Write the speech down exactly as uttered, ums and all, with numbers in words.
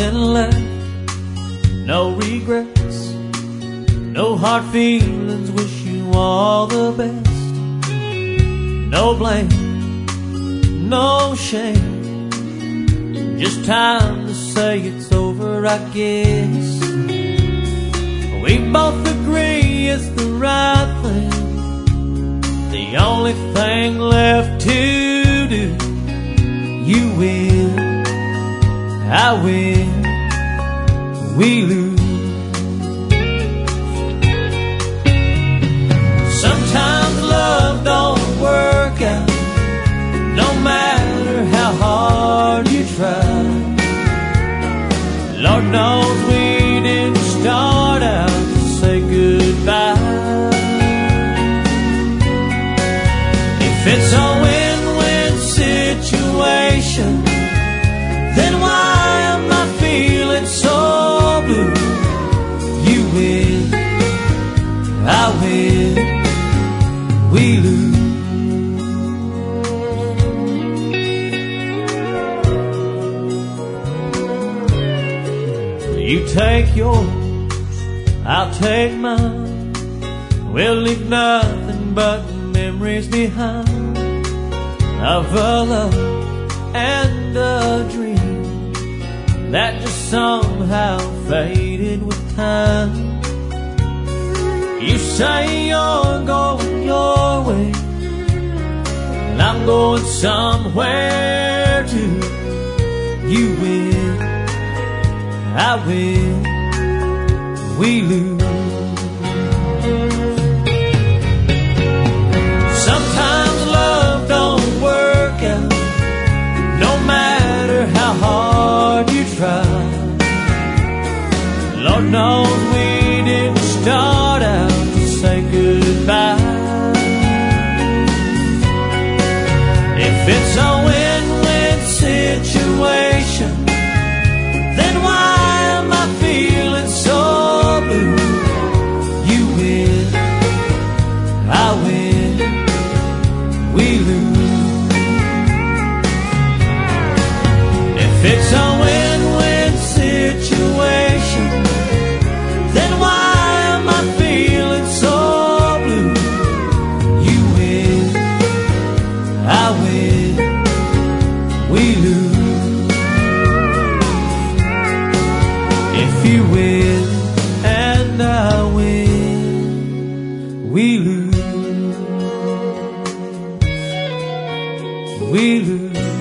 nothing left, no regrets, no hard feelings, wish you all the best. No blame, no shame, just time to say it's over, I guess. We both agree it's the right thing, the only thing left to do. You win, I win, we lose. Sometimes love don't work out, no matter how hard you try. Lord knows we didn't start out to say goodbye. If it's a win-win situation, then why am I feeling so blue? You win, I win, we lose. You take yours, I'll take mine. We'll leave nothing but memories behind of a love and a dream that just somehow faded with time. You say you're going your way, and I'm going somewhere too. You win, I win, we lose. Sometimes love don't work out, no matter how hard you try. Lord knows we didn't start out to say goodbye. If it's a win-win situation, then why am I feeling so blue? You win, I win, we lose. If it's a win-win situation, then why am I feeling so blue? You win, I win, we lose. If you win and I win, we lose. We lose.